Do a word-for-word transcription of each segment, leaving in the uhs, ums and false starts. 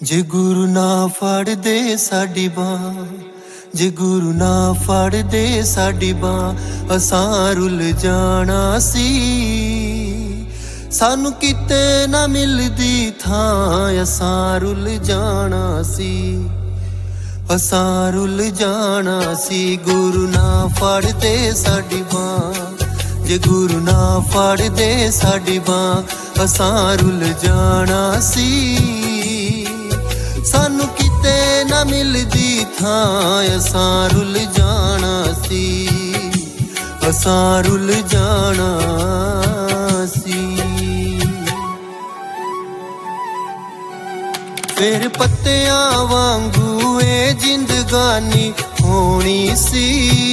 जे गुरु ना फड़ दे साडी बां, जे गुरु ना फड़ दे साडी बां असां रुल जाना सी। सानू किते ना मिलदी थां असां रुल जाना सी, असां रुल जाना सी। गुरु ना फड़ दे साडी बां, जे गुरु ना फड़ दे साडी बां असां रुल जाना सी। सानू किते ना मिलदी थां असां रुल जाना सी, असां रुल जाना सी। फिर पत्तियां वांगू ए जिंदगानी होनी सी,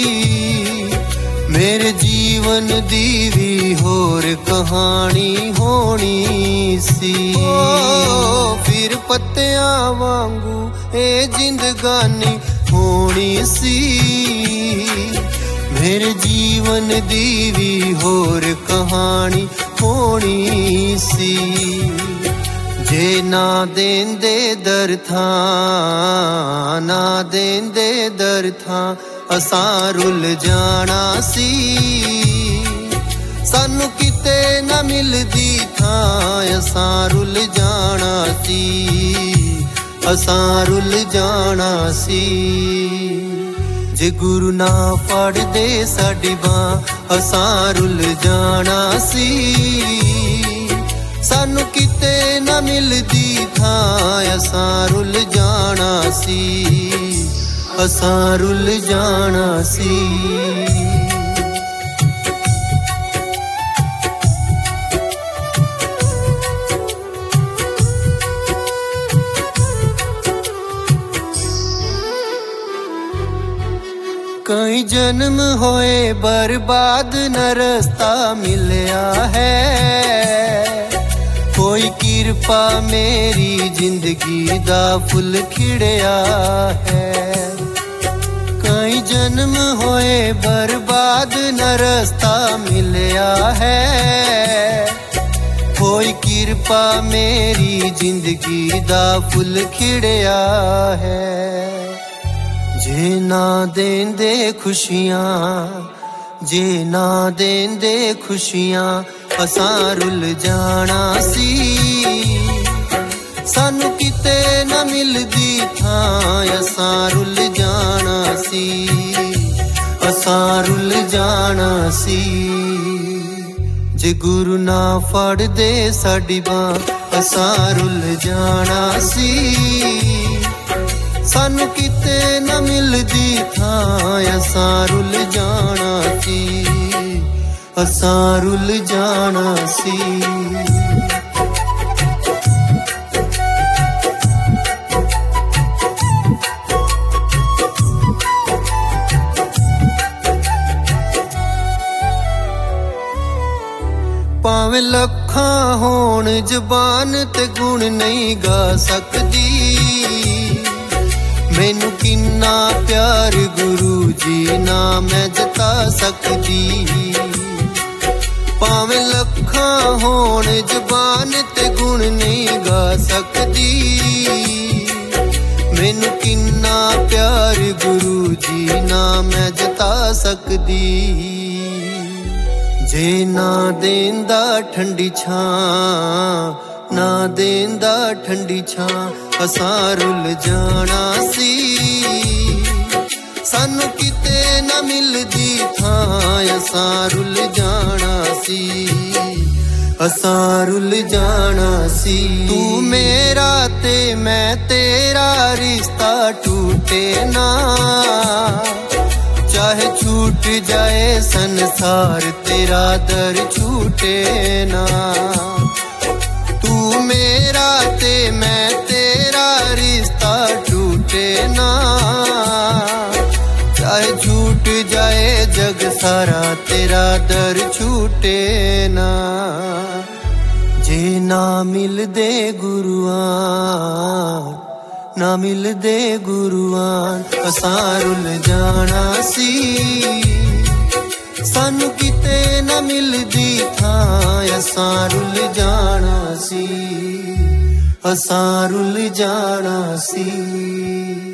मेरे जीवन दी भी होर कहानी होनी सी। ओ फिर पत्तियां वांगू ए जिंदगानी होनी सी, मेरे जीवन दी भी होर कहानी होनी सी। जे ना देंदे दर थां, ना देंदे दर थां असां रुल जाना सी। सानू किते ना मिलदी थां असां रुल जाना सी, असां रुल जाना सी। जे गुरु ना फड़ दे साडी बां असां रुल जाना सी। सानू किते ना मिलदी थां असां रुल जाना सी, असां रुल जाना सी। कई जन्म होए बर्बाद न रास्ता मिलया है, कोई किरपा मेरी जिंदगी दा फुल खिड़या है। कई जन्म होए बर्बाद न रास्ता मिलया है, कोई किरपा मेरी जिंदगी दा फुल खिड़या है। जे ना देंदे खुशियां, जे ना देंदे खुशियां असां रुल जाना सी। सानू किते ना मिलदी थां असां रुल जाना सी, असां रुल जाना सी। जे गुरु ना फड़ दे साडी बां असां रुल जाना सी। सानू किते ना मिलदी थां असां रुल जाना सी, असां रुल जाना सी। भावें लखां होण जबान ते गुण नहीं गा सकदी, मैनू किन्ना प्यार गुरु जी ना मैं जता सकदी। भावें लखां होण जबान ते गुण नहीं गा सकदी, मैनू किन्ना प्यार गुरु जी ना मैं जता सकदी। जे ना देंदा ठंडी छां, ना देंदा ठंडी छां असां रुल जाना सी। सानू किते ना मिलदी थां असां रुल जाना सी, असां रुल जाना सी। तू मेरा ते मैं तेरा रिश्ता टूटे ना, चाहे छूट जाए संसार तेरा दर छूटे ना। तू मेरा ते मैं तेरा रिश्ता टूटे ना, चाहे छूट जाए जग सारा तेरा दर छूटे ना। जे ना मिलदे गुरुआं, ना मिलदे गुरुआं असां रुल जाना सी। सानू किते ना मिलदी थां असां रुल जाना सी, ਅਸਾਂ ਰੁੱਲ ਜਾਣਾ ਸੀ।